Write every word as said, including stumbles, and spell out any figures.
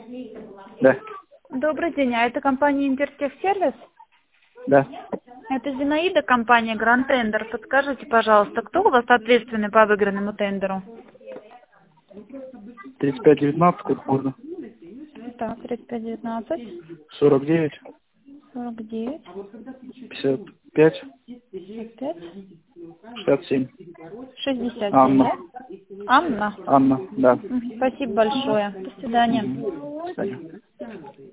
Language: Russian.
Да. Добрый день, а это компания Интертехсервис? Да. Это Зинаида, компания Гранд Тендер. Подскажите, пожалуйста, кто у вас ответственный по выигранному тендеру? тридцать пять девятнадцать, код можно. Так, тридцать пять девятнадцать, сорок девять, сорок девять, пятьдесят пять, пятьдесят пять, шестьдесят семь. шестьдесят семь, Анна. да? Анна? Анна, да. Мгм, спасибо большое. До свидания. Мгм. До свидания.